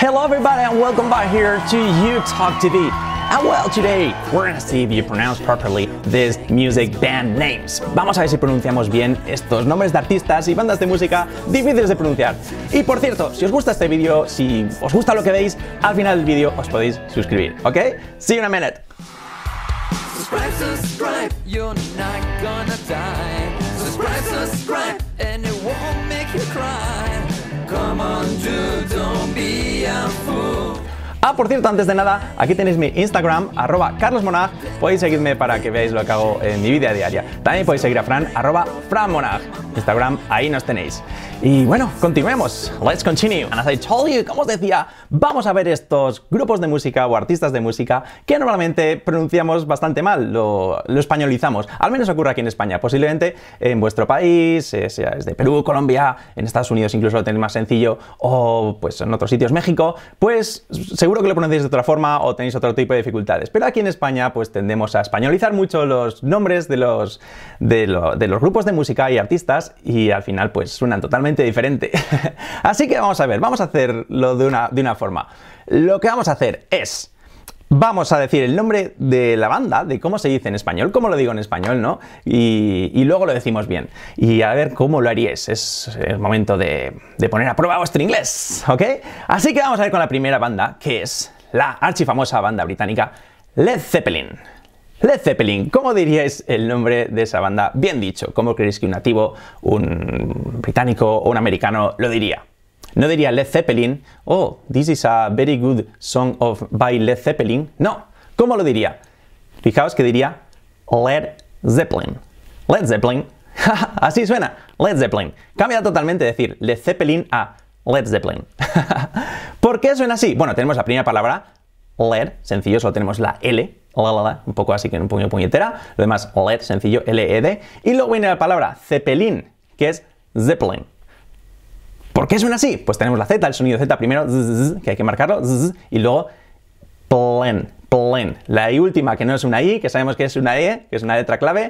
Hello everybody and welcome back here to YouTalk TV. And well, today we're gonna see if you pronounce properly these music band names. Vamos a ver si pronunciamos bien estos nombres de artistas y bandas de música difíciles de pronunciar. Y por cierto, si os gusta este vídeo, si os gusta lo que veis, al final del vídeo os podéis suscribir, ¿ok? See you in a minute. Subscribe, you're not gonna die. Subscribe, and it won't make you cry. Come on, dude, don't be a fool. Ah, por cierto, antes de nada, aquí tenéis mi Instagram, @carlosmonag. Podéis seguirme para que veáis lo que hago en mi vida diaria. También podéis seguir a Fran, @franmonag. Instagram, ahí nos tenéis. Y bueno, continuemos. Let's continue. And as I told you, como os decía, vamos a ver estos grupos de música o artistas de música que normalmente pronunciamos bastante mal, lo españolizamos. Al menos ocurre aquí en España. Posiblemente en vuestro país, sea desde Perú, Colombia, en Estados Unidos incluso lo tenéis más sencillo, o pues en otros sitios, México, pues seguro que lo pronunciáis de otra forma o tenéis otro tipo de dificultades. Pero aquí en España pues tendemos a españolizar mucho los nombres de los grupos de música y artistas y al final pues suenan totalmente diferente. Así que vamos a ver, vamos a hacerlo de una forma. Lo que vamos a hacer es, vamos a decir el nombre de la banda, de cómo se dice en español, cómo lo digo en español, ¿no? Y luego lo decimos bien. Y a ver cómo lo haríais. Es el momento de poner a prueba vuestro inglés, ¿ok? Así que vamos a ver con la primera banda, que es la archifamosa banda británica Led Zeppelin. Led Zeppelin, ¿cómo diríais el nombre de esa banda? Bien dicho, ¿cómo creéis que un nativo, un británico o un americano lo diría? No diría Led Zeppelin, oh, this is a very good song by Led Zeppelin. No, ¿cómo lo diría? Fijaos que diría Led Zeppelin. Led Zeppelin, así suena, Led Zeppelin. Cambia totalmente decir Led Zeppelin a Led Zeppelin. ¿Por qué suena así? Bueno, tenemos la primera palabra, Led, sencillo, solo tenemos la L, un poco así que un puño puñetera, lo demás Led, sencillo, L-E-D, y luego viene la palabra Zeppelin, que es Zeppelin. ¿Por qué suena así? Pues tenemos la Z, el sonido Z primero, zzz, que hay que marcarlo, zzz, y luego plen, plen. La I última, que no es una I, que sabemos que es una E, que es una letra clave,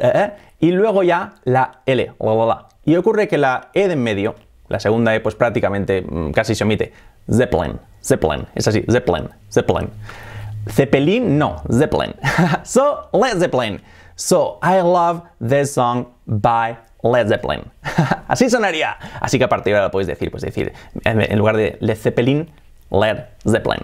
y luego ya la L, Y ocurre que la E de en medio, la segunda E, pues prácticamente casi se omite. Zeppelin, Zeppelin, es así, Zeppelin, Zeppelin. Zeppelin, no, Zeppelin. So, Led Zeppelin. So, I love this song by Led Zeppelin. Así sonaría. Así que a partir de ahora lo podéis decir, pues decir, en lugar de Led Zeppelin, Led Zeppelin.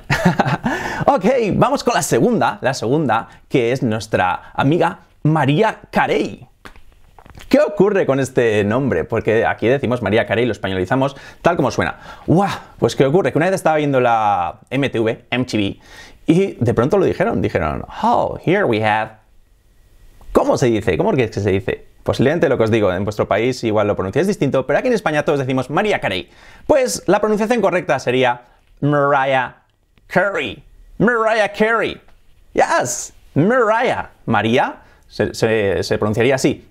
Ok, vamos con la segunda, que es nuestra amiga Mariah Carey. ¿Qué ocurre con este nombre? Porque aquí decimos Mariah Carey, lo españolizamos tal como suena. ¡Guau! Pues ¿qué ocurre? Que una vez estaba viendo la MTV, y de pronto lo dijeron, oh, here we have. ¿Cómo se dice? ¿Cómo crees que se dice? Posiblemente lo que os digo, en vuestro país igual lo pronunciáis distinto, pero aquí en España todos decimos Mariah Carey. Pues la pronunciación correcta sería Mariah Carey. Mariah Carey. Yes, Mariah. María se pronunciaría así.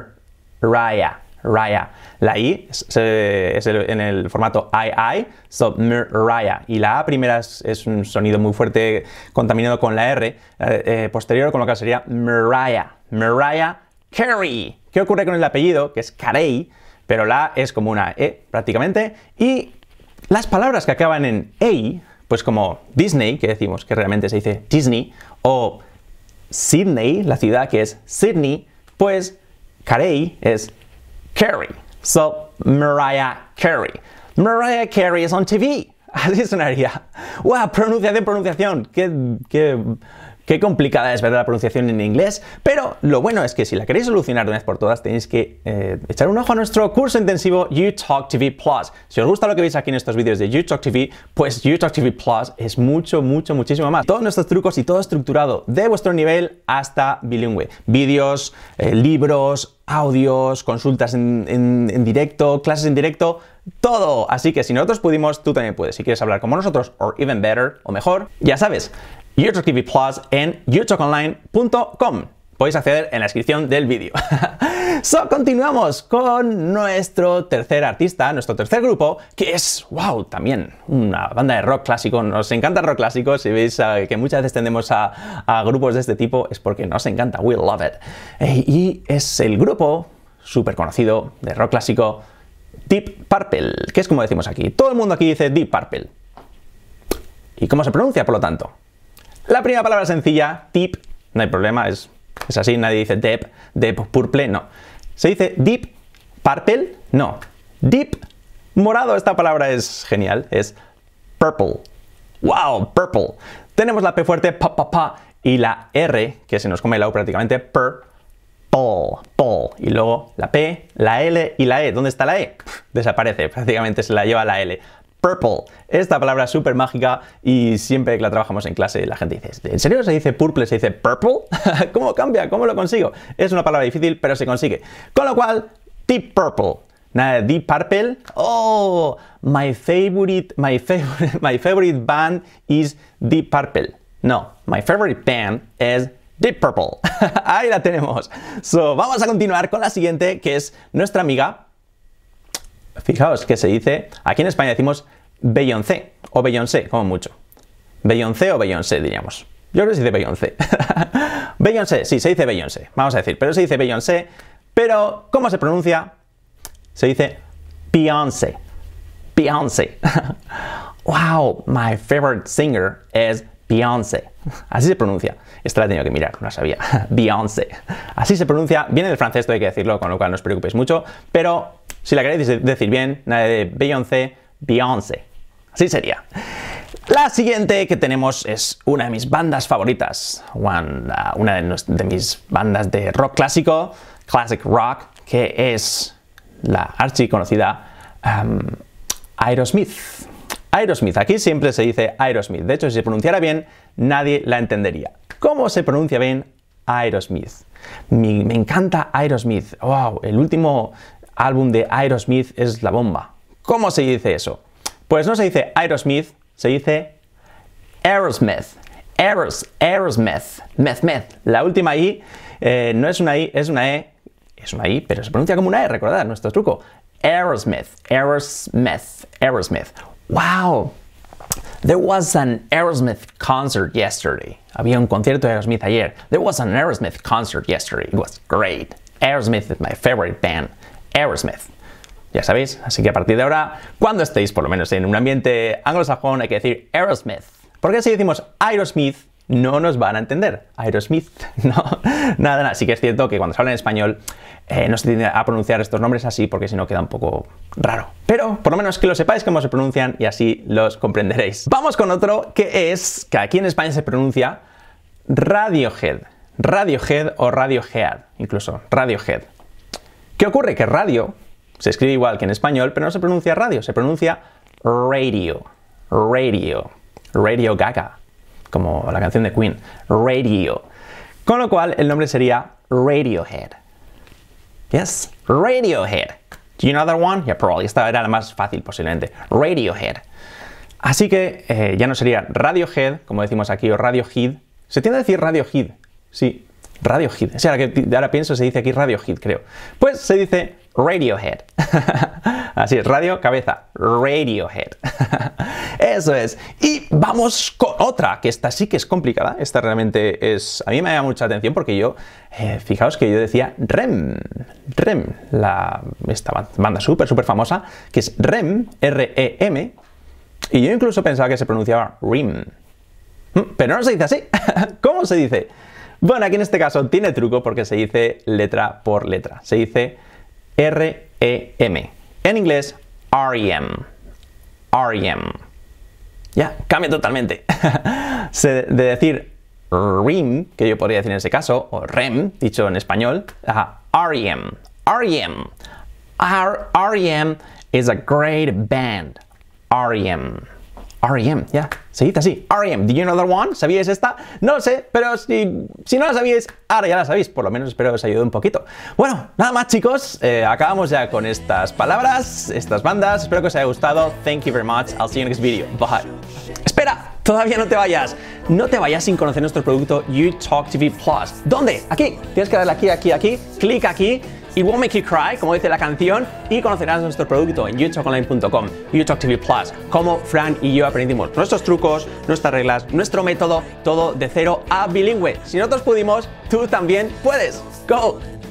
Mariah. La I es en el formato I, so Mariah. Y la A primera es un sonido muy fuerte contaminado con la R posterior, con lo que sería Mariah. Mariah Carey. ¿Qué ocurre con el apellido? Que es Carey, pero la A es como una E prácticamente. Y las palabras que acaban en A, pues como Disney, que decimos que realmente se dice Disney, o Sydney, la ciudad que es Sydney, pues Carey es Carey. So, Mariah Carey. Mariah Carey is on TV. Así sonaría. ¡Wow! Pronunciación. Qué complicada es ver la pronunciación en inglés. Pero lo bueno es que si la queréis solucionar de una vez por todas, tenéis que echar un ojo a nuestro curso intensivo YouTalk TV Plus. Si os gusta lo que veis aquí en estos vídeos de YouTalk TV, pues YouTalk TV Plus es muchísimo más. Todos nuestros trucos y todo estructurado de vuestro nivel hasta bilingüe. Vídeos, libros, audios, consultas en directo, clases en directo, todo. Así que si nosotros pudimos, tú también puedes. Si quieres hablar como nosotros, or even better, o mejor, ya sabes, YouTalk TV Plus en youtalkonline.com. Podéis acceder en la descripción del vídeo. So, continuamos con nuestro tercer artista, nuestro tercer grupo, que es, wow, también una banda de rock clásico. Nos encanta el rock clásico. Si veis que muchas veces tendemos a grupos de este tipo, es porque nos encanta. We love it. Y es el grupo súper conocido de rock clásico Deep Purple, que es como decimos aquí. Todo el mundo aquí dice Deep Purple. ¿Y cómo se pronuncia, por lo tanto? La primera palabra sencilla, deep, no hay problema, es así, nadie dice deep purple, no. ¿Se dice deep purple? No. Deep morado, esta palabra es genial, es purple. ¡Wow! Purple. Tenemos la P fuerte, pa, y la R, que se nos come la U prácticamente, purple. Y luego la P, la L y la E. ¿Dónde está la E? Desaparece, prácticamente se la lleva la L. Purple. Esta palabra es súper mágica y siempre que la trabajamos en clase la gente dice, ¿en serio se dice purple, se dice purple? ¿Cómo cambia? ¿Cómo lo consigo? Es una palabra difícil, pero se consigue. Con lo cual, deep purple. Nada de deep purple. Oh, my favorite band is Deep Purple. No, my favorite band is Deep Purple. Ahí la tenemos. So, vamos a continuar con la siguiente, que es nuestra amiga. Fijaos que se dice, aquí en España decimos Beyoncé o Beyoncé, como mucho. Beyoncé o Beyoncé, diríamos. Yo creo que se dice Beyoncé. Beyoncé, sí, se dice Beyoncé, vamos a decir, pero se dice Beyoncé, pero ¿cómo se pronuncia? Se dice Beyoncé. Beyoncé. Wow, my favorite singer is Beyoncé. Así se pronuncia. Esta la he tenido que mirar, no la sabía. Beyoncé. Así se pronuncia. Viene del francés, esto hay que decirlo, con lo cual no os preocupéis mucho. Pero si la queréis decir bien, nada de Beyoncé, Beyoncé. Así sería. La siguiente que tenemos es una de mis bandas favoritas. Una de mis bandas de rock clásico, classic rock, que es la archiconocida Aerosmith. Aerosmith, aquí siempre se dice Aerosmith. De hecho, si se pronunciara bien, nadie la entendería. ¿Cómo se pronuncia bien Aerosmith? Me encanta Aerosmith. Wow, el último álbum de Aerosmith es la bomba. ¿Cómo se dice eso? Pues no se dice Aerosmith, se dice Aerosmith. Aerosmith. Meth. La última I no es una I, es una E. Es una I, pero se pronuncia como una E, recordad nuestro truco. Aerosmith. Wow! There was an Aerosmith concert yesterday. Había un concierto de Aerosmith ayer. There was an Aerosmith concert yesterday. It was great. Aerosmith is my favorite band. Aerosmith. Ya sabéis, así que a partir de ahora, cuando estéis por lo menos en un ambiente anglosajón, hay que decir Aerosmith. Porque si decimos Aerosmith, no nos van a entender. Aerosmith, no, nada. Sí que es cierto que cuando se habla en español no se tiende a pronunciar estos nombres así porque si no queda un poco raro. Pero por lo menos que lo sepáis cómo se pronuncian y así los comprenderéis. Vamos con otro que aquí en España se pronuncia Radiohead. Radiohead o Radiohead, incluso Radiohead. ¿Qué ocurre? Que radio se escribe igual que en español, pero no se pronuncia radio, se pronuncia radio. Radio Gaga, como la canción de Queen, Radio. Con lo cual, el nombre sería Radiohead. Yes, Radiohead. Do you know that one? Yeah, probably. Esta era la más fácil, posiblemente. Radiohead. Así que ya no sería Radiohead, como decimos aquí, o Radiohead. Se tiende a decir Radiohead. Sí, Radiohead. O sea, ahora pienso, se dice aquí Radiohead, creo. Pues se dice Radiohead. Así es, radio, cabeza. Radiohead. Eso es. Y vamos con otra, que esta sí que es complicada. Esta realmente es... A mí me llama mucha atención porque yo... fijaos que yo decía REM. Esta banda súper famosa, que es REM, R-E-M. Y yo incluso pensaba que se pronunciaba REM. Pero no se dice así. ¿Cómo se dice? Bueno, aquí en este caso tiene truco porque se dice letra por letra. Se dice R-E-M. En inglés, R-E-M. R-E-M. Ya, cambia totalmente. De decir REM, que yo podría decir en ese caso, o REM, dicho en español, a R-E-M. R-E-M. R-E-M is a great band. R-E-M. R.E.M., ya, se dice así, R.E.M. ¿Do you know that one? ¿Sabíais esta? No lo sé, pero si no la sabíais, ahora ya la sabéis, por lo menos espero que os ayude un poquito. Bueno, nada más chicos, acabamos ya con estas palabras, estas bandas, espero que os haya gustado, thank you very much, I'll see you next video, bye. Espera, todavía no te vayas sin conocer nuestro producto YouTalk TV Plus. ¿Dónde? Aquí, tienes que darle aquí, clic aquí. It won't make you cry, como dice la canción, y conocerás nuestro producto en youtalkonline.com, YouTalk TV Plus, como Fran y yo aprendimos nuestros trucos, nuestras reglas, nuestro método, todo de 0 a bilingüe. Si nosotros pudimos, tú también puedes. Go!